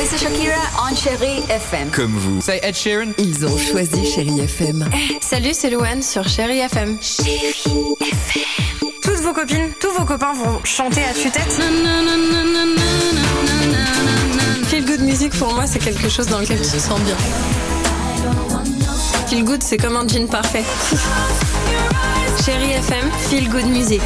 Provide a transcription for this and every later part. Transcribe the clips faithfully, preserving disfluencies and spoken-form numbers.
c'est Shakira on Chérie F M. Comme vous. C'est Ed Sheeran. Ils ont choisi Chérie F M. Hey, salut, c'est Louane sur Chérie F M. Chérie F M. Toutes vos copines, tous vos copains vont chanter à tue-tête. Feel good music pour moi, c'est quelque chose dans lequel tu te sens bien. Feel good, c'est comme un jean parfait. Chérie F M, feel good music.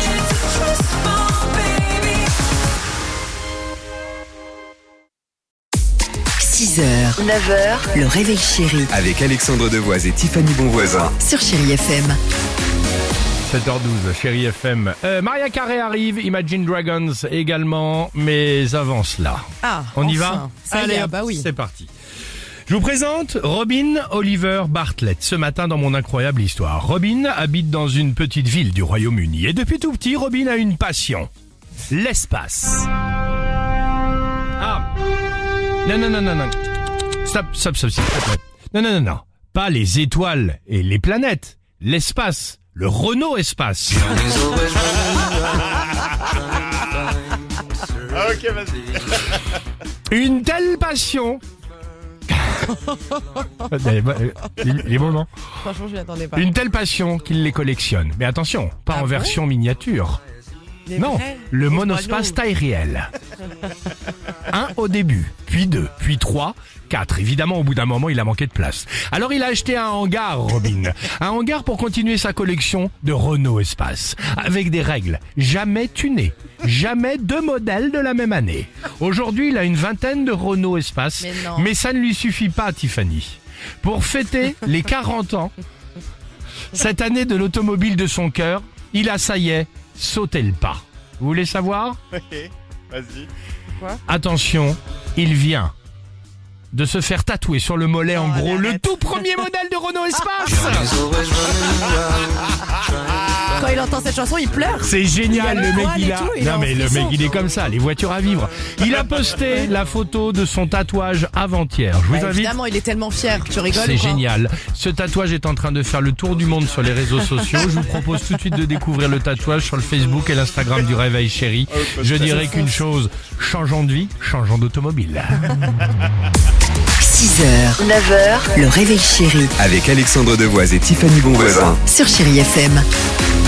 six heures, neuf heures, le réveil chéri Avec Alexandre Devoise et Tiffany Bonvoisin. sur Chérie F M. sept heures douze, Chérie F M. Euh, Maria Carey arrive, Imagine Dragons également, mais avant cela. Ah, On y enfin. va? Ça y Allez, est, hop, bah oui. c'est parti. Je vous présente Robin Oliver Bartlett, ce matin dans mon incroyable histoire. Robin habite dans une petite ville du Royaume-Uni et depuis tout petit, Robin a une passion. L'espace. Ah. Non, non, non, non, non. Stop, stop, stop, stop. Non, non, non, non. Pas les étoiles et les planètes. L'espace. Le Renault Espace. Ok, vas-y. Une telle passion. Il est bon, non? Franchement, je l'attendais pas. Une telle passion qu'il les collectionne. Mais attention, pas Ah en bon version miniature. Des Non, vrais le Des monospace dragons. taille réelle. Un au début, puis deux, puis trois, quatre. Évidemment, au bout d'un moment, il a manqué de place. Alors, il a acheté un hangar, Robin. Un hangar pour continuer sa collection de Renault Espace. Avec des règles. Jamais tuné. Jamais deux modèles de la même année. Aujourd'hui, il a une vingtaine de Renault Espace. Mais non. Mais ça ne lui suffit pas, Tiffany. Pour fêter les quarante ans, cette année de l'automobile de son cœur, il a, ça y est, sauté le pas. Vous voulez savoir? Ok, vas-y. Attention, il vient de se faire tatouer sur le mollet en Oh, gros le arrête. tout premier modèle de Renault Espace. Quand il entend cette chanson, il pleure. C'est génial, Il a le le mec poil il et a. tout, il est Non en mais le frisson. mec il est comme ça, les voitures à vivre. Il a posté la photo de son tatouage avant-hier. Je vous Bah, invite. évidemment, il est tellement fier. Tu rigoles C'est ou quoi? génial. Ce tatouage est en train de faire le tour du monde sur les réseaux sociaux. Je vous propose tout de suite de découvrir le tatouage sur le Facebook et l'Instagram du Réveil Chéri. Je dirais qu'une chose, changeons de vie, changeons d'automobile. six heures, neuf heures, le réveil chéri Avec Alexandre Devoise et Tiffany Bonvoisin. sur Chérie F M.